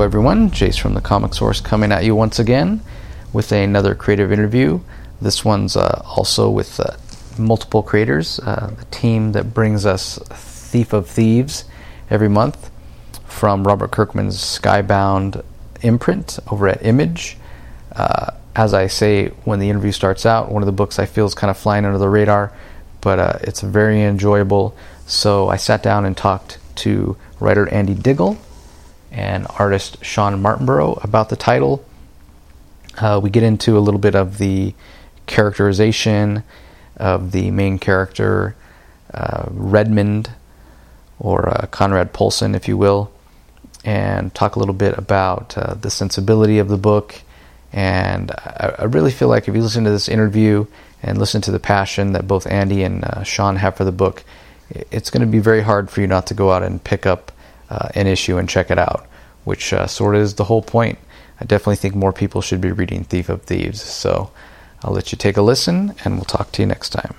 everyone. Jace from the Comic Source coming at you once again with another creative interview. This one's also with multiple creators, the team that brings us Thief of Thieves every month from Robert Kirkman's Skybound imprint over at Image. As I say when the interview starts out, one of the books I feel is kind of flying under the radar, but it's very enjoyable. So I sat down and talked to writer Andy Diggle and artist Sean Martinborough about the title. We get into a little bit of the characterization of the main character, Redmond, or Conrad Poulsen, if you will, and talk a little bit about the sensibility of the book. And I really feel like if you listen to this interview and listen to the passion that both Andy and Sean have for the book, it's going to be very hard for you not to go out and pick up an issue and check it out, which sort of is the whole point. I definitely think more people should be reading Thief of Thieves. So I'll let you take a listen, and we'll talk to you next time.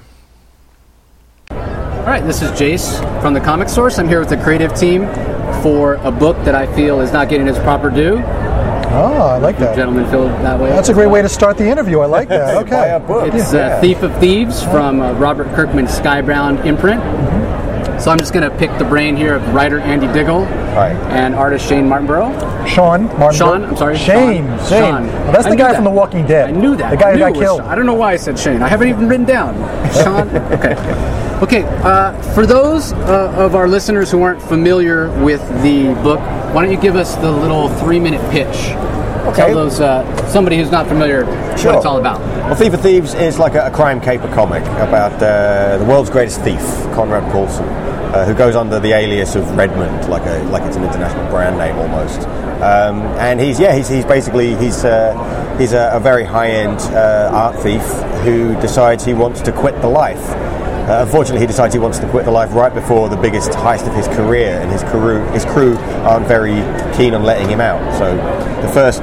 All right, this is Jace from the Comic Source. I'm here with the creative team for a book that I feel is not getting its proper due. Oh, I like that. You gentlemen feel that way? That's a great way to start the interview. I like that. Okay. Buy a book. It's Thief of Thieves from Robert Kirkman's Skybound imprint. Mm-hmm. So I'm just going to pick the brain here of writer Andy Diggle and artist Shane Martinborough. Shane. Well, that's the guy from The Walking Dead. I knew that. The guy who got killed. I don't know why I said Shane. I haven't even written down. Sean? Okay. For those of our listeners who aren't familiar with the book, why don't you give us the little 3-minute pitch? Okay. Tell those somebody who's not familiar what it's all about. Well, Thief of Thieves is like a crime caper comic about the world's greatest thief, Conrad Poulsen, who goes under the alias of Redmond, like it's an international brand name almost. And he's basically a very high-end art thief who decides he wants to quit the life. Unfortunately, he decides he wants to quit the life right before the biggest heist of his career, and his crew aren't very keen on letting him out. So the first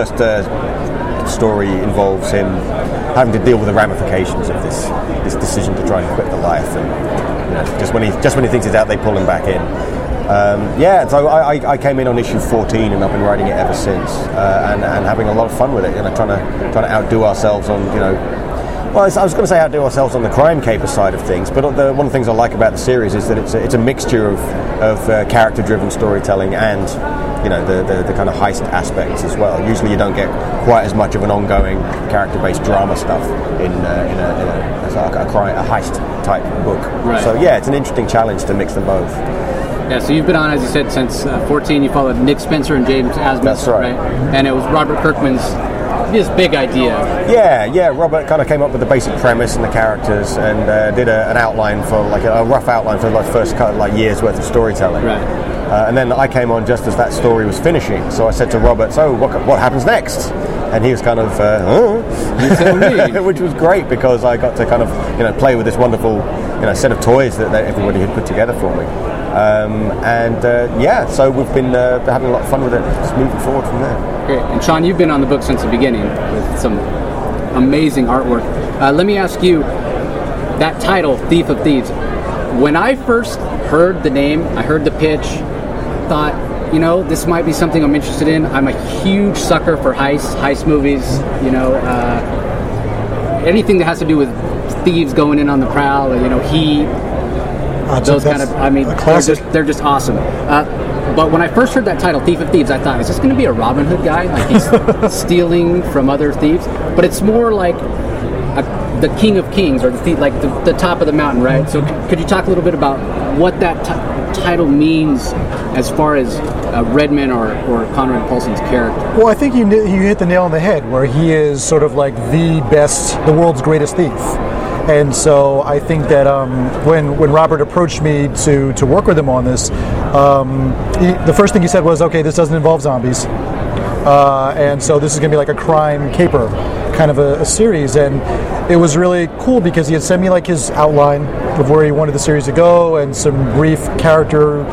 story involves him having to deal with the ramifications of this decision to try and quit the life, and just when he thinks he's out, they pull him back in. So I came in on issue 14, and I've been writing it ever since, and having a lot of fun with it. Trying to outdo ourselves on Well, I was going to say outdo ourselves on the crime caper side of things, but one of the things I like about the series is that it's a mixture of character-driven storytelling and the kind of heist aspects as well. Usually, you don't get quite as much of an ongoing character-based drama stuff in a heist type book. Right. So yeah, it's an interesting challenge to mix them both. Yeah, so you've been on, as you said, since 14. You followed Nick Spencer and James Asmus. That's right. And it was Robert Kirkman's big idea. Yeah. Robert kind of came up with the basic premise and the characters, and did an outline for a rough outline for the first year's worth of storytelling. Right. And then I came on just as that story was finishing. So I said to Robert, "So what happens next?" And he was kind of, You tell me. which was great because I got to kind of play with this wonderful set of toys that everybody had put together for me. So we've been having a lot of fun with it, just moving forward from there. Great. And Sean, you've been on the book since the beginning with some amazing artwork. Let me ask you, that title, Thief of Thieves, when I first heard the name, I heard the pitch, thought, this might be something I'm interested in. I'm a huge sucker for heist movies, anything that has to do with thieves going in on the prowl, Heat, those kind of, they're just awesome. But when I first heard that title, Thief of Thieves, I thought, is this going to be a Robin Hood guy? Like he's stealing from other thieves? But it's more like the King of Kings, or the top of the mountain, right? So could you talk a little bit about what that title means as far as Redmond or Conrad Poulsen's character? Well, I think you hit the nail on the head, where he is sort of like the world's greatest thief. And so I think that when Robert approached me to work with him on this, the first thing he said was, okay, this doesn't involve zombies. And so this is going to be like a crime caper kind of a series. And it was really cool because he had sent me his outline of where he wanted the series to go and some brief character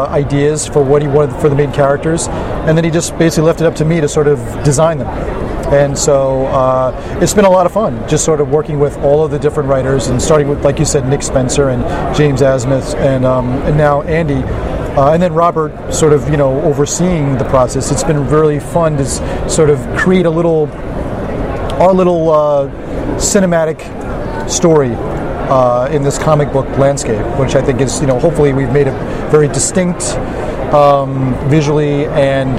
ideas for what he wanted for the main characters. And then he just basically left it up to me to sort of design them. And so it's been a lot of fun, just sort of working with all of the different writers, and starting with, like you said, Nick Spencer and James Asmuth, and now Andy. And then Robert sort of, overseeing the process. It's been really fun to sort of create our little cinematic story in this comic book landscape, which I think is, hopefully we've made a very distinct visually and,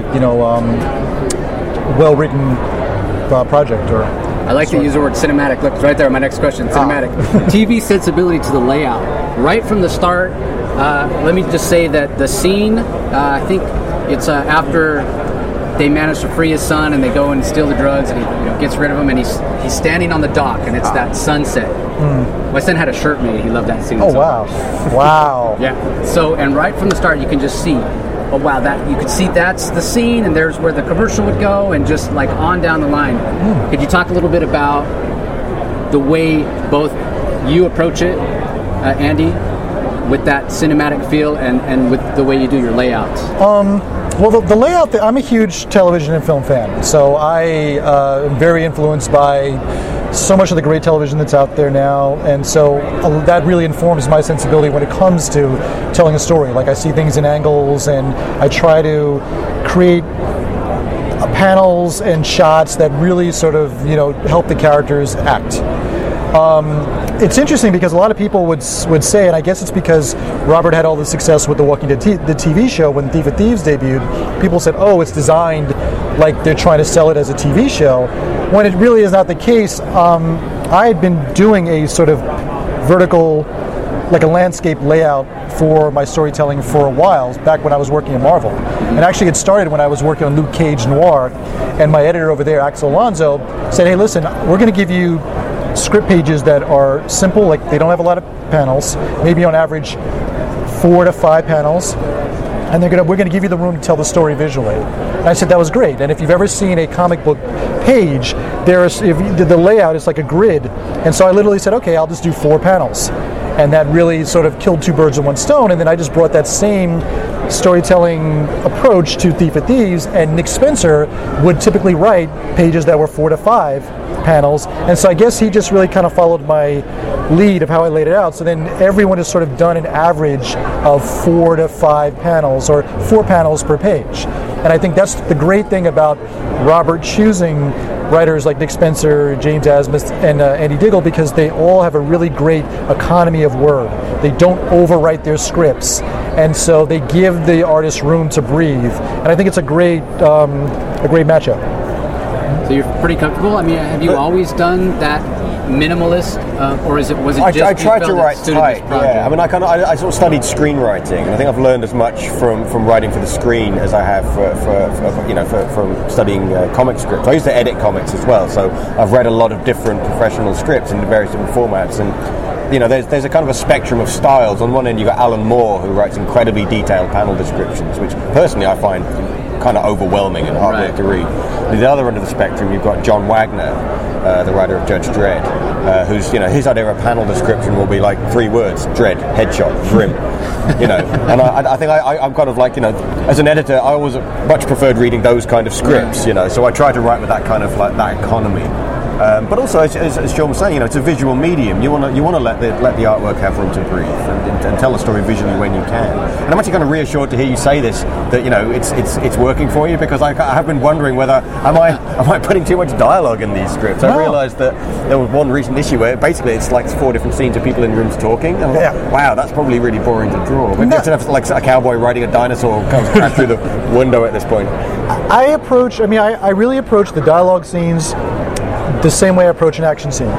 well-written project. I like to use the word cinematic. Look, it's right there. My next question, cinematic. TV sensibility to the layout. Right from the start, let me just say that the scene, I think it's after they manage to free his son and they go and steal the drugs, and he gets rid of him, and he's standing on the dock, and it's that sunset. My son had a shirt made. He loved that scene. Oh, wow. Wow. Yeah. So, and right from the start, you can just see, oh wow, that you could see that's the scene, and there's where the commercial would go, and just like on down the line. Could you talk a little bit about the way both you approach it, Andy, with that cinematic feel, and with the way you do your layouts? Well, the layout, I'm a huge television and film fan, so I am very influenced by so much of the great television that's out there now, and so that really informs my sensibility when it comes to telling a story. Like, I see things in angles, and I try to create panels and shots that really sort of, help the characters act. It's interesting because a lot of people would say, and I guess it's because Robert had all the success with The Walking Dead, the TV show, when Thief of Thieves debuted, people said, oh, it's designed like they're trying to sell it as a TV show, when it really is not the case. I had been doing a sort of vertical, like a landscape layout for my storytelling for a while, back when I was working at Marvel. And actually it started when I was working on Luke Cage Noir, and my editor over there, Axel Alonso, said, hey, listen, we're going to give you script pages that are simple, like they don't have a lot of panels, maybe on average 4 to 5 panels, and we're going to give you the room to tell the story visually. And I said that was great. And if you've ever seen a comic book page, the layout is like a grid, and so I literally said, okay, I'll just do 4 panels, and that really sort of killed 2 birds with 1 stone. And then I just brought that same storytelling approach to Thief of Thieves, and Nick Spencer would typically write pages that were 4 to 5 panels, and so I guess he just really kind of followed my lead of how I laid it out. So then everyone has sort of done an average of 4 to 5 panels, or 4 panels per page. And I think that's the great thing about Robert choosing writers like Nick Spencer, James Asmuth, and Andy Diggle, because they all have a really great economy of word. They don't overwrite their scripts, and so they give the artist room to breathe. And I think it's a great matchup. So you're pretty comfortable? I mean, have you always done that minimalist, or was it just? I tried to write tight. Yeah, I mean, I sort of studied screenwriting, and I think I've learned as much from writing for the screen as I have from studying comic scripts. I used to edit comics as well, so I've read a lot of different professional scripts in various different formats, and there's a kind of a spectrum of styles. On one end, you've got Alan Moore, who writes incredibly detailed panel descriptions, which personally I find kind of overwhelming and hard work to read. At the other end of the spectrum, you've got John Wagner, the writer of Judge Dredd, who's, his idea of a panel description will be like 3 words: Dredd, headshot, grim. And I think I'm kind of like, as an editor, I always much preferred reading those kind of scripts, so I try to write with that kind of like that economy. But also, as Sean was saying, it's a visual medium. You want to let the artwork have room to breathe and tell the story visually when you can. And I'm actually kind of reassured to hear you say this, that it's working for you, because I have been wondering whether am I putting too much dialogue in these scripts. I realised that there was one recent issue where basically it's like 4 different scenes of people in rooms talking. And I'm like, wow, that's probably really boring to draw. Maybe it's enough like a cowboy riding a dinosaur comes crash through the window at this point. I really approach the dialogue scenes the same way I approach an action scene.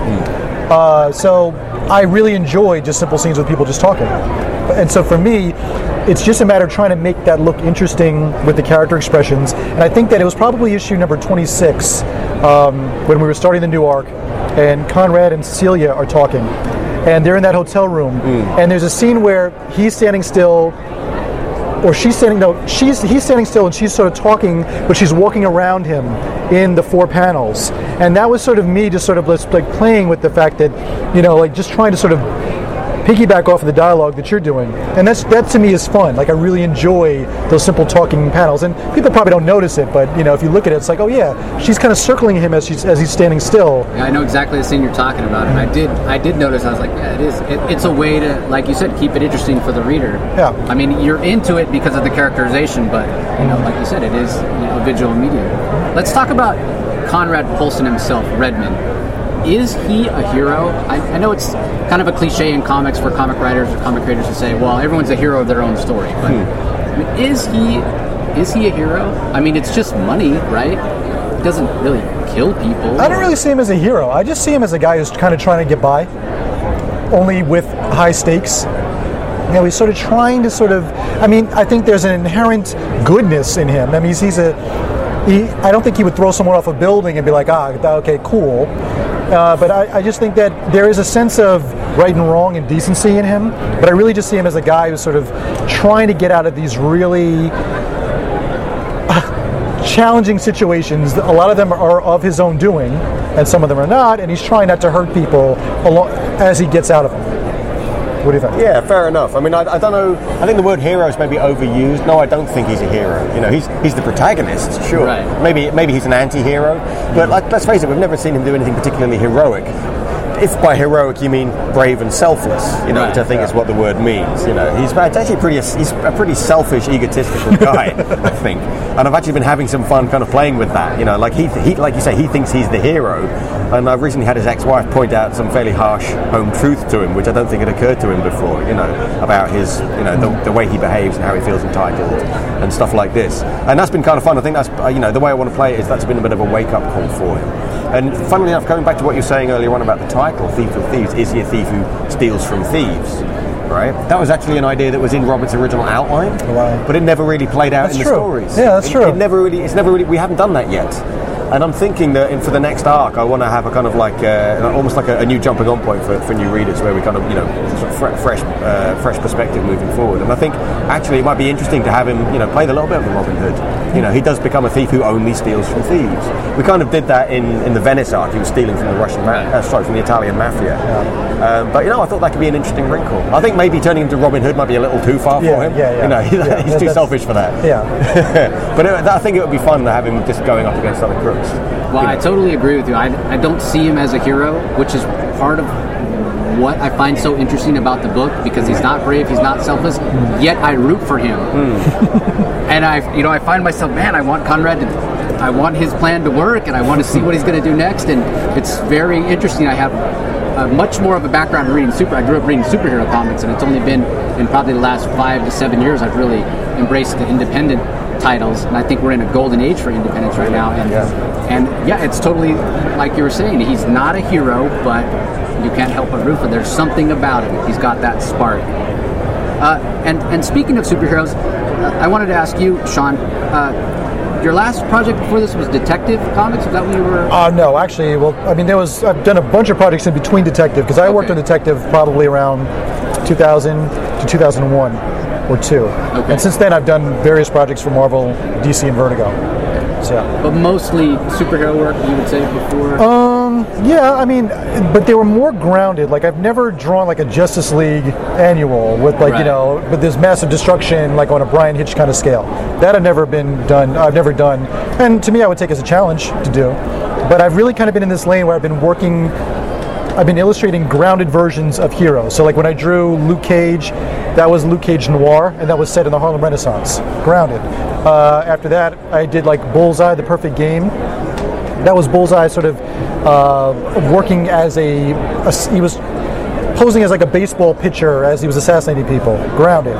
So I really enjoy just simple scenes with people just talking. And so for me, it's just a matter of trying to make that look interesting with the character expressions. And I think that it was probably issue number 26 when we were starting the new arc, and Conrad and Celia are talking. And they're in that hotel room. And there's a scene where he's standing still, or he's standing still, and she's sort of talking, but she's walking around him in the 4 panels. And that was sort of me just sort of like playing with the fact that, like just trying to sort of piggyback off of the dialogue that you're doing, and that to me is fun. Like I really enjoy those simple talking panels, and people probably don't notice it, but if you look at it, it's like, oh yeah, she's kind of circling him as he's standing still. Yeah, I know exactly the scene you're talking about, and I did notice. I was like, yeah, it is. It's a way to, like you said, keep it interesting for the reader. Yeah. I mean, you're into it because of the characterization, but like you said, it is a visual medium. Let's talk about Conrad Poulsen himself, Redman. Is he a hero? I know it's kind of a cliche in comics for comic writers or comic creators to say, well, everyone's a hero of their own story. But I mean, is he a hero? I mean, it's just money, right? He doesn't really kill people. I don't really see him as a hero. I just see him as a guy who's kind of trying to get by, only with high stakes. He's sort of trying to I think there's an inherent goodness in him. I mean, I don't think he would throw someone off a building and be like, okay, cool. But I just think that there is a sense of right and wrong and decency in him. But I really just see him as a guy who's sort of trying to get out of these really challenging situations. A lot of them are of his own doing, and some of them are not. And he's trying not to hurt people as he gets out of them. What do you think? Yeah, fair enough. I mean, I don't know. I think the word hero is maybe overused. No, I don't think he's a hero. He's the protagonist, sure. Right. Maybe he's an anti-hero. But let's face it, we've never seen him do anything particularly heroic. If by heroic you mean brave and selfless, which I think is what the word means. He's actually he's a pretty selfish, egotistical guy, I think. And I've actually been having some fun kind of playing with that. Like he like you say, he thinks he's the hero. And I've recently had his ex-wife point out some fairly harsh home truth to him, which I don't think had occurred to him before. About his, the way he behaves and how he feels entitled and stuff like this. And that's been kind of fun. I think that's, the way I want to play it is that's been a bit of a wake-up call for him. And funnily enough, going back to what you were saying earlier on about the title, Thief of Thieves, is he a thief who steals from thieves? Right? That was actually an idea that was in Robert's original outline, but it never really played out in the stories. Yeah, that's true. It's never really, we haven't done that yet. And I'm thinking that for the next arc, I want to have a kind of like almost like a new jumping on point for new readers, where we kind of sort of fresh perspective moving forward. And I think actually it might be interesting to have him play a little bit of the Robin Hood. He does become a thief who only steals from thieves. We kind of did that in the Venice arc. He was stealing from the from the Italian mafia. Yeah. But I thought that could be an interesting wrinkle. I think maybe turning him to Robin Hood might be a little too far for him. He's too selfish for that. Yeah. But I think it would be fun to have him just going up against other crooks. Well, I totally agree with you. I don't see him as a hero, which is part of what I find so interesting about the book, because he's not brave, he's not selfless, yet I root for him. And I find myself, man, I want Conrad I want his plan to work, and I want to see what he's going to do next, and it's very interesting. I have much more of a background in reading I grew up reading superhero comics, and it's only been in probably the last 5 to 7 years I've really embraced the independent titles, and I think we're in a golden age for independence right now. And it's totally like you were saying. He's not a hero, but you can't help but root for him. There's something about him. He's got that spark. And speaking of superheroes, I wanted to ask you, Sean. Your last project before this was Detective Comics? Is that what you were? No, actually. Well, I mean, I've done a bunch of projects in between Detective, because I worked on Detective probably around 2000 to 2001 or 2. Okay. And since then, I've done various projects for Marvel, DC, and Vertigo. So, yeah. But mostly superhero work, you would say, before? Yeah, I mean, but they were more grounded. Like, I've never drawn like a Justice League annual with with this massive destruction, like on a Brian Hitch kind of scale. That I've never done, and to me I would take as a challenge to do. But I've really kind of been in this lane where I've been illustrating grounded versions of heroes. So like when I drew Luke Cage, that was Luke Cage Noir, and that was set in the Harlem Renaissance, grounded. After that, I did like Bullseye, The Perfect Game. That was Bullseye sort of working as he was posing as like a baseball pitcher as he was assassinating people, grounded.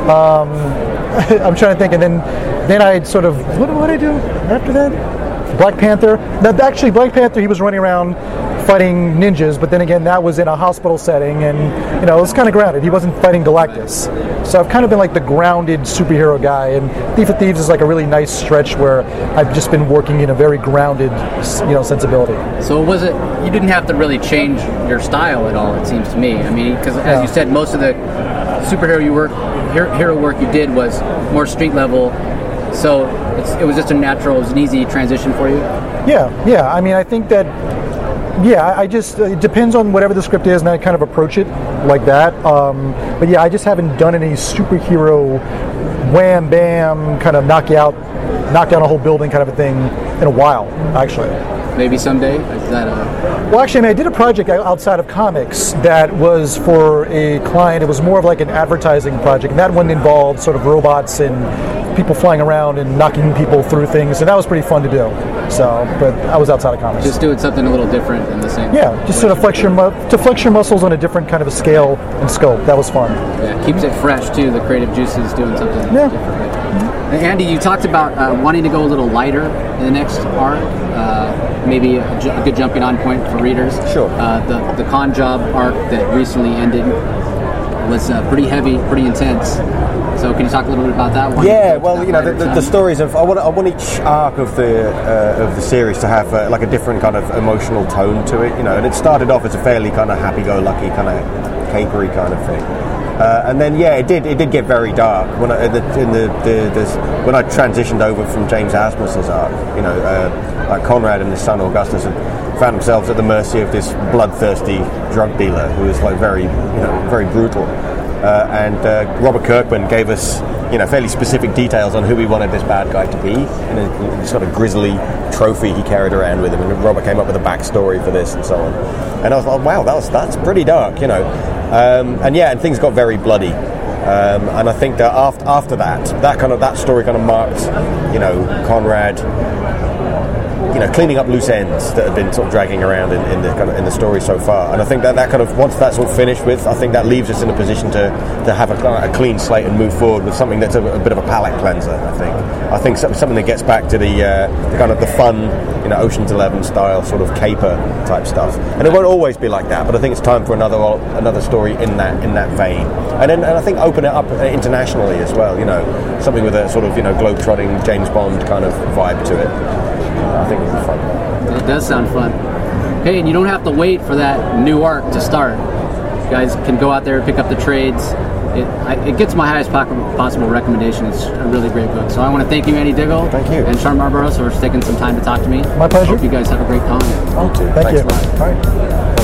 I'm trying to think, and then I sort of, what did I do after that? Black Panther. Actually, Black Panther, he was running around fighting ninjas, but then again, that was in a hospital setting, and it was kind of grounded. He wasn't fighting Galactus. So I've kind of been like the grounded superhero guy, and Thief of Thieves is like a really nice stretch where I've just been working in a very grounded, sensibility. So you didn't have to really change your style at all, it seems to me. I mean, because as you said, most of the superhero hero work you did was more street level, so it was just it was an easy transition for you? Yeah. I mean, I think that Yeah, I just, it depends on whatever the script is, and I kind of approach it like that. But yeah, I just haven't done any superhero wham bam kind of knock down a whole building kind of a thing in a while, actually. Maybe someday? Is that Well, actually, I did a project outside of comics that was for a client. It was more of like an advertising project, and that one involved sort of robots and people flying around and knocking people through things, and that was pretty fun to do. So, but I was outside of comics. Just doing something a little different than the same. Yeah, just sort of flex your muscles on a different kind of a scale and scope. That was fun. Yeah, keeps it fresh too. The creative juices doing something different. Andy, you talked about wanting to go a little lighter in the next arc. Maybe a good jumping on point for readers. Sure. The con job arc that recently ended was pretty heavy, pretty intense. So can you talk a little bit about that one? Yeah, well, the stories of I want each arc of the series to have like a different kind of emotional tone to it, and it started off as a fairly kind of happy-go-lucky kind of capery kind of thing. And then, it did get very dark when I transitioned over from James Asmus's arc. Like Conrad and his son Augustus had found themselves at the mercy of this bloodthirsty drug dealer who was like very brutal. And Robert Kirkman gave us, fairly specific details on who he wanted this bad guy to be, and a sort of grisly trophy he carried around with him. And Robert came up with a backstory for this and so on. And I was like, wow, that's pretty dark, and things got very bloody. And I think that after that story kind of marked, Conrad, cleaning up loose ends that have been sort of dragging around in the story so far. And I think that kind of, once that's all finished with, I think that leaves us in a position to have a clean slate and move forward with something that's a bit of a palate cleanser. I think something that gets back to the kind of the fun, Ocean's 11 style sort of caper type stuff. And it won't always be like that, but I think it's time for another story in that vein. And I think open it up internationally as well. Something with a sort of globe-trotting James Bond kind of vibe to it. I think it'll be fun. It does sound fun. Hey, and you don't have to wait for that new arc to start. You guys can go out there and pick up the trades. It gets my highest possible recommendation. It's a really great book. So I want to thank you, Andy Diggle. Thank you. And Sean Barbarossa for taking some time to talk to me. My pleasure. Hope you guys have a great con. Thank you. A lot. All right.